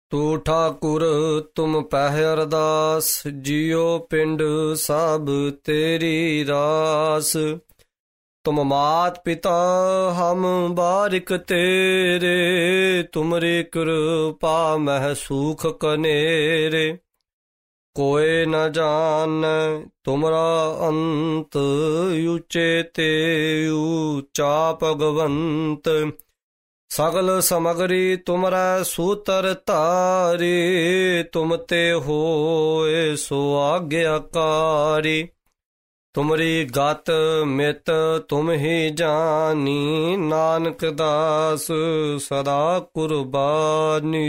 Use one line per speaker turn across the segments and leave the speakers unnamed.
ਤੂ ਠਾਕੁਰ ਤੁਮ ਪਹਿ ਅਰਦਾਸ, ਜਿਉ ਪਿੰਡ ਸਭ ਤੇਰੀ ਰਾਸ। ਤੁਮ ਮਾਤ ਪਿਤਾ ਹਮ ਬਾਰਿਕ ਤੇਰੇ, ਤੁਮਰੀ ਕਿਰਪਾ ਮਹਿ ਸੂਖ ਕਨੇਰੇ। ਕੋਇ ਨ ਜਾਣੈ ਤੁਮਰਾ ਅੰਤ, ਉੱਚੇ ਤੇ ਉੱਚਾ ਭਗਵੰਤ। ਸਗਲ ਸਮਗਰੀ ਤੁਮਰੈ ਸੂਤਰ ਧਾਰੀ, ਤੁਮ ਤੇ ਹੋਏ ਸੋ ਆਗਿਆਕਾਰੀ। ਤੁਮਰੀ ਗਤ ਮਿਤ ਤੁਮ ਹੀ ਜਾਨੀ, ਨਾਨਕ ਦਾਸ ਸਦਾ ਕੁਰਬਾਨੀ।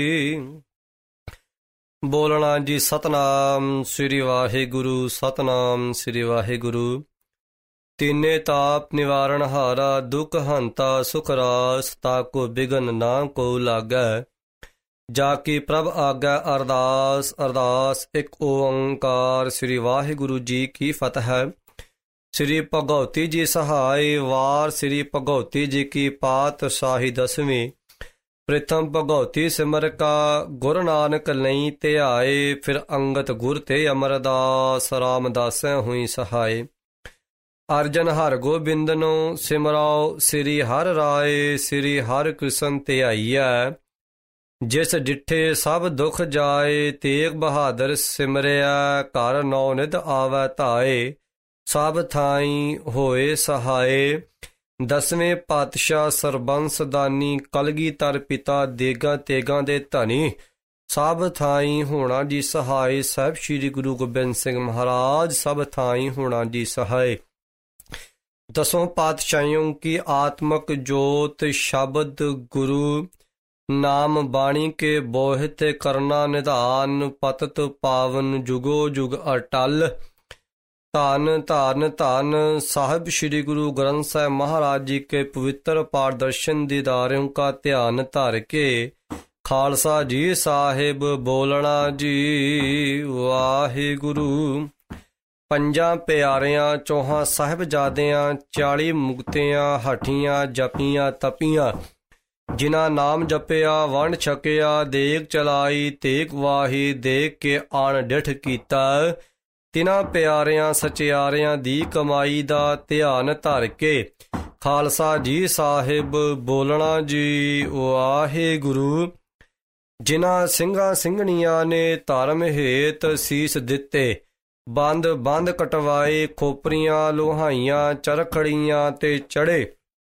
ਬੋਲਣਾ ਜੀ ਸਤਨਾਮ ਸ੍ਰੀ ਵਾਹਿਗੁਰੂ, ਸਤਨਾਮ ਸ੍ਰੀ ਵਾਹਿਗੁਰੂ। ਤੀਨੇ ਤਾਪ ਨਿਵਾਰਣ ਹਾਰਾ, ਦੁਖ ਹੰਤਾ ਸੁਖ ਰਾਸ। ਤਾਕੋ ਬਿਗਨ ਨਾ ਕੋ ਲਾਗੈ, ਜਾ ਕੀ ਪ੍ਰਭ ਆਗੈ ਅਰਦਾਸ। ਅਰਦਾਸ ਇੱਕ ਓੰਕਾਰ ਸ੍ਰੀ ਵਾਹਿਗੁਰੂ ਜੀ ਕੀ ਫਤਿਹ। ਸ੍ਰੀ ਭਗਉਤੀ ਜੀ ਸਹਾਈ ਵਾਰ, ਸ੍ਰੀ ਭਗਉਤੀ ਜੀ ਕੀ ਪਾਤਸ਼ਾਹੀ ਦਸਵੀਂ। ਪ੍ਰਥਮ ਭਗਉਤੀ ਸਿਮਰ ਕਾ, ਗੁਰ ਨਾਨਕ ਲਈ ਧਿਆਏ। ਫਿਰ ਅੰਗਤ ਗੁਰ ਤੇ ਅਮਰਦਾਸ, ਰਾਮਦਾਸੈ ਹੋਈ ਸਹਾਏ। ਅਰਜਨ ਹਰ ਗੋਬਿੰਦਨੋ ਸਿਮਰਾਓ, ਸ੍ਰੀ ਹਰਿ ਰਾਏ। ਸ੍ਰੀ ਹਰਿ ਕ੍ਰਿਸ਼ਨ ਧਿਆਈਐ, ਜਿਸ ਡਿਠੇ ਸਭ ਦੁਖ ਜਾਏ। ਤੇਗ ਬਹਾਦਰ ਸਿਮਰਿਆ, ਘਰ ਨੌ ਨਿਧ ਆਵੈ ਧਾਏ। ਸਭ ਥਾਈ ਹੋਏ ਸਹਾਏ, ਦਸਵੇਂ ਪਾਤਸ਼ਾਹ ਸਰਬੰਸ ਦਾਨੀ। ਕਲਗੀਧਰ ਪਿਤਾ ਦੇਗਾਂ ਤੇਗਾਂ ਦੇ ਧਨੀ, ਸਭ ਥਾਈ ਹੋਣਾ ਜੀ ਸਹਾਏ। ਸਾਹਿਬ ਸ੍ਰੀ ਗੁਰੂ ਗੋਬਿੰਦ ਸਿੰਘ ਮਹਾਰਾਜ, ਸਭ ਥਾਈ ਹੋਣਾ ਜੀ ਸਹਾਏ। ਦਸੋਂ ਪਾਤਸ਼ਾਹੀਓਂ ਕੀ ਆਤਮਕ ਜੋਤ, ਸ਼ਬਦ ਗੁਰੂ ਨਾਮ ਬਾਣੀ ਕੇ ਬੋਹਿਤ। ਕਰਨਾ ਨਿਧਾਨ ਪਤਤ ਪਾਵਨ, ਜੁਗੋ ਜੁਗ ਅਟਲ। ਧੰਨ ਧੰਨ ਧੰਨ ਸਾਹਿਬ ਸ੍ਰੀ ਗੁਰੂ ਗ੍ਰੰਥ ਸਾਹਿਬ ਮਹਾਰਾਜ ਜੀ ਕੇ ਪਵਿੱਤਰ ਪਾਰਦਰਸ਼ਨ ਦੀਦਾਰਿਓਂ ਕਾ ਧਿਆਨ ਧਰ ਕੇ। ਖਾਲਸਾ ਜੀ ਸਾਹਿਬ ਬੋਲਣਾ ਜੀ ਵਾਹਿਗੁਰੂ। ਪੰਜਾਂ ਪਿਆਰਿਆਂ ਚੌਹਾਂ ਸਾਹਿਬਜ਼ਾਦਿਆਂ, 40 ਮੁਕਤਿਆਂ ਹਠੀਆਂ ਜਪੀਆਂ ਤਪੀਆਂ। ਜਿਨ੍ਹਾਂ ਨਾਮ ਜਪਿਆ ਵੰਡ ਛਕਿਆ, ਦੇਗ ਚਲਾਈ ਤੇਗ ਵਾਹੀ। ਦੇਖ ਕੇ ਆਣ ਡਿਠ ਕੀਤਾ, ਤਿਨਾਂ ਪਿਆਰਿਆਂ ਸਚਿਆਰਿਆਂ ਦੀ ਕਮਾਈ ਦਾ ਧਿਆਨ ਧਰ ਕੇ। ਖਾਲਸਾ ਜੀ ਸਾਹਿਬ ਬੋਲਣਾ ਜੀ ਵਾਹਿਗੁਰੂ। ਜਿਨ੍ਹਾਂ ਸਿੰਘਾਂ ਸਿੰਘਣੀਆਂ ਨੇ ਧਰਮ ਹੇਤ ਸੀਸ ਦਿੱਤੇ, ਬੰਦ ਬੰਦ ਕਟਵਾਏ। ਖੋਪਰੀਆਂ ਲੋਹਾਈਆਂ ਚਰਖੜੀਆਂ ਤੇ ਚੜੇ,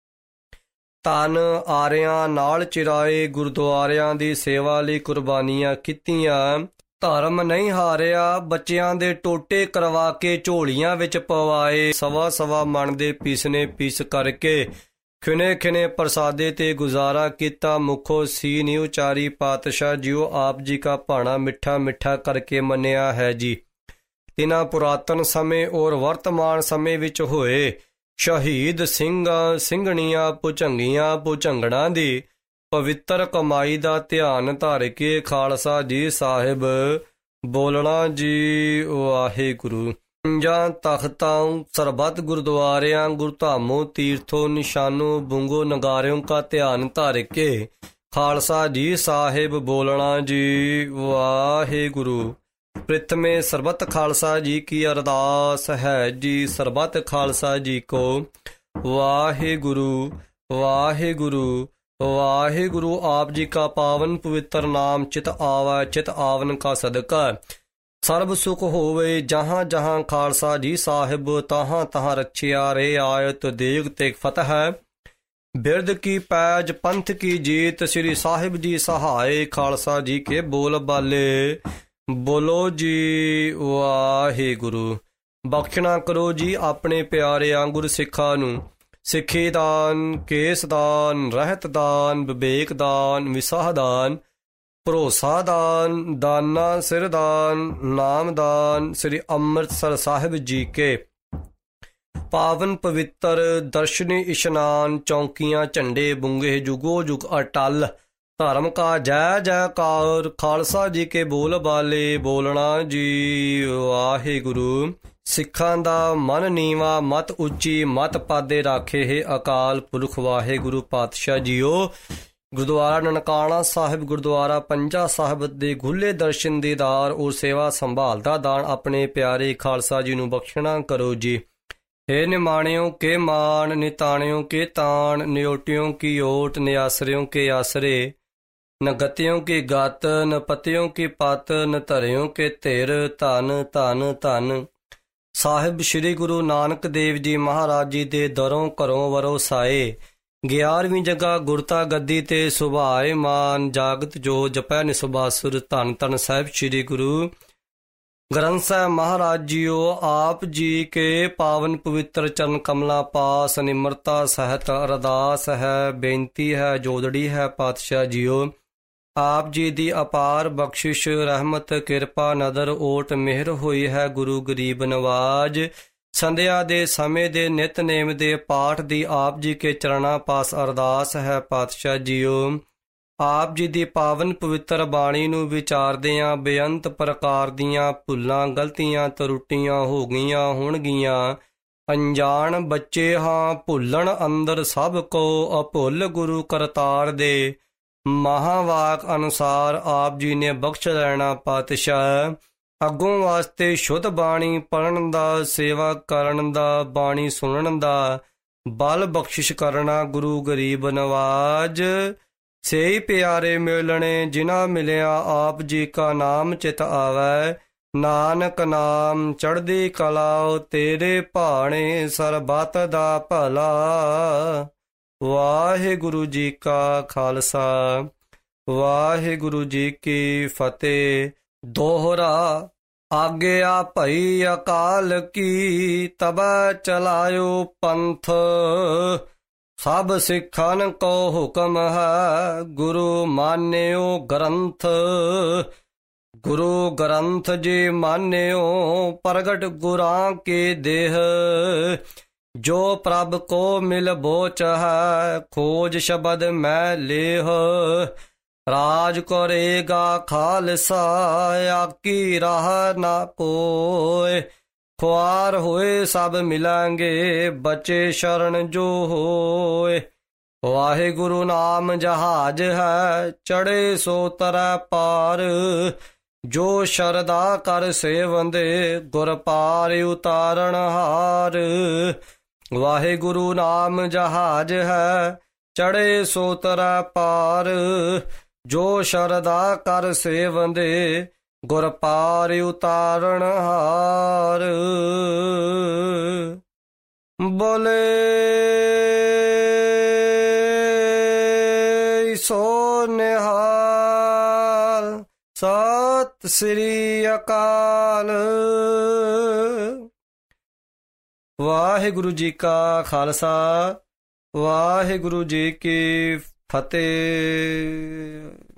ਧਨ ਆਰਿਆਂ ਨਾਲ ਚਿਰਾਏ। ਗੁਰਦੁਆਰਿਆਂ ਦੀ ਸੇਵਾ ਲਈ ਕੁਰਬਾਨੀਆਂ ਕੀਤੀਆਂ। ਧਰਮ ਨਹੀਂ ਹਾਰਿਆ, ਬੱਚਿਆਂ ਦੇ ਟੋਟੇ ਕਰਵਾ ਕੇ ਝੋਲੀਆਂ ਵਿੱਚ ਪਵਾਏ। ਸਵਾ ਸਵਾ ਮਣ ਦੇ ਪੀਸਨੇ ਪੀਸ ਕਰਕੇ, ਖਿਨੇ ਖਿਨੇ ਪ੍ਰਸਾਦੇ ਤੇ ਗੁਜ਼ਾਰਾ ਕੀਤਾ। ਮੁਖੋ ਸੀ ਨੀ ਉਚਾਰੀ, ਪਾਤਸ਼ਾਹ ਜੀਓ ਆਪ ਜੀ ਕਾ ਭਾਣਾ ਮਿੱਠਾ ਮਿੱਠਾ ਕਰਕੇ ਮੰਨਿਆ ਹੈ ਜੀ। ਤਿਨਾਂ ਪੁਰਾਤਨ ਸਮੇਂ ਔਰ ਵਰਤਮਾਨ ਸਮੇਂ ਵਿੱਚ ਹੋਏ ਸ਼ਹੀਦ ਸਿੰਘਾਂ ਸਿੰਘਣੀਆਂ ਭੁਜੰਗੀਆਂ ਭੁਜੰਗੜਾਂ ਦੀ ਪਵਿੱਤਰ ਕਮਾਈ ਦਾ ਧਿਆਨ ਧਰ ਕੇ। ਖਾਲਸਾ ਜੀ ਸਾਹਿਬ ਬੋਲਣਾ ਜੀ ਵਾਹਿਗੁਰੂ। ਪੰਜਾਂ ਤਖ਼ਤਾਂ ਸਰਬੱਤ ਗੁਰਦੁਆਰਿਆਂ, ਗੁਰਧਾਮੋਂ ਤੀਰਥੋਂ ਨਿਸ਼ਾਨੋਂ ਬੁੰਗੋ ਨਗਾਰਿਓਂ ਕਾ ਧਿਆਨ ਧਰ ਕੇ। ਖਾਲਸਾ ਜੀ ਸਾਹਿਬ ਬੋਲਣਾ ਜੀ ਵਾਹਿਗੁਰੂ। ਪ੍ਰਥਮੇ ਸਰਬੱਤ ਖਾਲਸਾ ਜੀ ਕੀ ਅਰਦਾਸ ਹੈ ਜੀ। ਸਰਬੱਤ ਖਾਲਸਾ ਜੀ ਕੋ ਵਾਹਿਗੁਰੂ ਵਾਹਿਗੁਰੂ ਵਾਹਿਗੁਰੂ। ਆਪ ਜੀ ਕਾ ਪਾਵਨ ਪਵਿੱਤਰ ਨਾਮ ਚਿਤ ਆਵੈ, ਚਿਤ ਆਵਨ ਕਾ ਸਦਕਾ ਸਰਬ ਸੁਖ ਹੋਵੇ। ਜਹਾਂ ਜਹਾਂ ਖਾਲਸਾ ਜੀ ਸਾਹਿਬ, ਤਹਾਂ ਤਹਾਂ ਰਚਿਆ ਰੇ ਆਇਤ। ਦੇਗ ਤੇ ਫਤਿਹ ਬਿਰਦ ਕੀ ਪੈਜ, ਪੰਥ ਕੀ ਜੀਤ। ਸ੍ਰੀ ਸਾਹਿਬ ਜੀ ਸਹਾਏ, ਖਾਲਸਾ ਜੀ ਕੇ ਬੋਲ ਬਾਲੇ। ਬੋਲੋ ਜੀ ਵਾਹਿਗੁਰੂ। ਬਖਸ਼ਣਾ ਕਰੋ ਜੀ ਆਪਣੇ ਪਿਆਰਿਆਂ ਗੁਰ ਸਿੱਖਾਂ ਨੂੰ। ਸਿੱਖੀ ਦਾਨ, ਕੇਸ ਦਾਨ, ਰਹਿਤ ਦਾਨ, ਵਿਵੇਕ ਦਾਨ, ਵਿਸਾਹ ਦਾਨ, ਭਰੋਸਾ ਦਾਨ, ਦਾਨਾ ਸਿਰ ਦਾਨ, ਨਾਮ ਦਾਨ। ਸ੍ਰੀ ਅੰਮ੍ਰਿਤਸਰ ਸਾਹਿਬ ਜੀ ਕੇ ਪਾਵਨ ਪਵਿੱਤਰ ਦਰਸ਼ਨੀ ਇਸ਼ਨਾਨ, ਚੌਂਕੀਆਂ ਝੰਡੇ ਬੁੰਗੇ ਜੁਗੋ ਜੁਗ ਅਟਲ। ਧਰਮ ਕਾ ਜੈ ਜੈਕਾਰ। ਖਾਲਸਾ ਜੀ ਕੇ ਬੋਲ ਬਾਲੇ। ਬੋਲਣਾ ਜੀ ਵਾਹਿਗੁਰੂ। ਸਿੱਖਾਂ ਦਾ ਮਨ ਨੀਵਾ, ਮਤ ਉੱਚੀ, ਮਤ ਪਾਦੇ ਰਾਖੇ ਹੈ ਅਕਾਲ ਪੁਰਖ ਵਾਹਿਗੁਰੂ ਪਾਤਸ਼ਾਹ ਜੀਓ। ਗੁਰਦੁਆਰਾ ਨਨਕਾਣਾ ਸਾਹਿਬ, ਗੁਰਦੁਆਰਾ ਪੰਜਾ ਸਾਹਿਬ ਦੇ ਖੁੱਲੇ ਦਰਸ਼ਨ ਦੀਦਾਰ ਔਰ ਸੇਵਾ ਸੰਭਾਲ ਦਾ ਦਾਨ ਆਪਣੇ ਪਿਆਰੇ ਖਾਲਸਾ ਜੀ ਨੂੰ ਬਖਸ਼ਣਾ ਕਰੋ ਜੀ। हे निमाणियों के मान, निताणियों के ताण, नियोटियों की ओट, नियासरियों के आसरे, न गतियों की गत, न पतियों की पत, न धरियों के धिर, धन धन धन। ਸਾਹਿਬ ਸ੍ਰੀ ਗੁਰੂ ਨਾਨਕ ਦੇਵ ਜੀ ਮਹਾਰਾਜ ਜੀ ਦੇ ਦਰੋਂ ਘਰੋਂ ਵਰੋਸਾਏ 11ਵੀਂ ਜਗ੍ਹਾ ਗੁਰਤਾ ਗੱਦੀ ਤੇ ਸੁਭਾਏ ਮਾਨ, ਜਾਗਤ ਜੋ ਜਪੈ ਨਿਸੁਬਾਸੁਰ, ਧੰਨ ਧੰਨ ਸਾਹਿਬ ਸ੍ਰੀ ਗੁਰੂ ग्रंथ साहब महाराज जीओ। आप जी के पावन पवित्र चरण कमला पास निम्रता सहित अरदास है, बेनती है, जोदड़ी है पातशाह जीओ। आप जी दी अपार बख्शिश रहमत किरपा नदर ओट मिहर होई है गुरु गरीब नवाज। संध्या दे समय दे नितनेम दे पाठ दी आप जी के चरणा पास अरदास है पातशाह जीओ। ਆਪ ਜੀ ਦੀ ਪਾਵਨ ਪਵਿੱਤਰ ਬਾਣੀ ਨੂੰ ਵਿਚਾਰਦਿਆਂ ਬੇਅੰਤ ਪ੍ਰਕਾਰ ਦੀਆਂ ਭੁੱਲਾਂ ਗਲਤੀਆਂ ਤਰੁੱਟੀਆਂ ਹੋ ਗਈਆਂ ਹੋਣਗੀਆਂ। ਅਣਜਾਣ ਬੱਚੇ ਹਾਂ ਭੁੱਲਣ ਅੰਦਰ ਸਭ ਕੋ, ਅਭੁੱਲ ਗੁਰੂ ਕਰਤਾਰ ਦੇ ਮਹਾਵਾਕ ਅਨੁਸਾਰ ਆਪ ਜੀ ਨੇ ਬਖਸ਼ ਲੈਣਾ ਪਾਤਸ਼ਾਹ। ਅੱਗੋਂ ਵਾਸਤੇ ਸ਼ੁੱਧ ਬਾਣੀ ਪੜ੍ਹਨ ਦਾ, ਸੇਵਾ ਕਰਨ ਦਾ, ਬਾਣੀ ਸੁਣਨ ਦਾ ਬਲ ਬਖਸ਼ਿਸ਼ ਕਰਨਾ ਗੁਰੂ ਗਰੀਬ ਨਵਾਜ। ਸੇਈ ਪਿਆਰੇ ਮਿਲਣੇ ਜਿਨ੍ਹਾਂ ਮਿਲਿਆ ਆਪ ਜੀ ਕਾ ਨਾਮ ਚਿਤ ਆਵੈ, ਨਾਨਕ ਨਾਮ ਚੜ੍ਹਦੀ ਕਲਾ ਤੇਰੇ ਭਾਣੇ ਸਰਬੱਤ ਦਾ ਭਲਾ। ਵਾਹਿਗੁਰੂ ਜੀ ਕਾ ਖਾਲਸਾ, ਵਾਹਿਗੁਰੂ ਜੀ ਕੀ ਫਤਿਹ। ਦੋਹਰਾ ਆਗਿਆ ਭਈ ਅਕਾਲ ਕੀ, ਤਬੈ ਚਲਾਇਓ ਪੰਥ, ਸਭ ਸਿੱਖਨ ਕੋ ਹੁਕਮ ਹੈ, ਗੁਰੂ ਮਾਨਿਓ ਗ੍ਰੰਥ। ਗੁਰੂ ਗ੍ਰੰਥ ਜੀ ਮਾਨਿਓ ਪ੍ਰਗਟ ਗੁਰਾਂ ਕੇ ਦੇਹ, ਜੋ ਪ੍ਰਭ ਕੋ ਮਿਲ ਬੋਚ ਹੈ, ਖੋਜ ਸ਼ਬਦ ਮੈਂ ਲੇਹ। ਰਾਜ ਕਰੇਗਾ ਖਾਲਸਾ, ਆਕੀ ਰਾਹ ਨਾ ਕੋਇ, ਖੁਆਰ ਹੋਏ ਸਭ ਮਿਲਾਂਗੇ, ਬਚੇ ਸ਼ਰਨ ਜੋ ਹੋਏ। ਵਾਹਿਗੁਰੂ ਨਾਮ ਜਹਾਜ ਹੈ, ਚੜੇ ਸੋ ਤਰੈ ਪਾਰ, ਜੋ ਸ਼ਰਦਾ ਕਰ ਸੇਵੰਦੇ, ਗੁਰ ਪਾਰ ਉਤਾਰਨ ਹਾਰ। ਵਾਹਿਗੁਰੂ ਨਾਮ ਜਹਾਜ ਹੈ, ਚੜੇ ਸੋ ਤਰੈ ਪਾਰ, ਜੋ ਸ਼ਰਦਾ ਕਰ ਸੇਵੰਦੇ, ਗੁਰ ਪਾਰ ਉਤਾਰਨ ਹਾਰ। ਬੋਲੇ ਸੋ ਨਿਹਾਲ, ਸਤਿ ਸ੍ਰੀ ਅਕਾਲ। ਵਾਹਿਗੁਰੂ ਜੀ ਕਾ ਖਾਲਸਾ, ਵਾਹਿਗੁਰੂ ਜੀ ਕੀ ਫਤਿਹ।